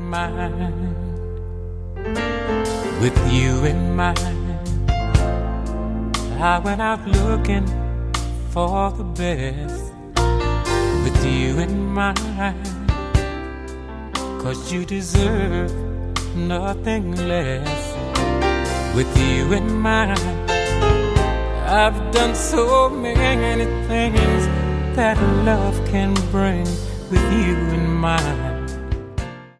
mind. With you in mind, I went out looking for the best. With you in mind, 'cause you deserve nothing less. With you in mind, I've done so many things that love can bring. With you in mind,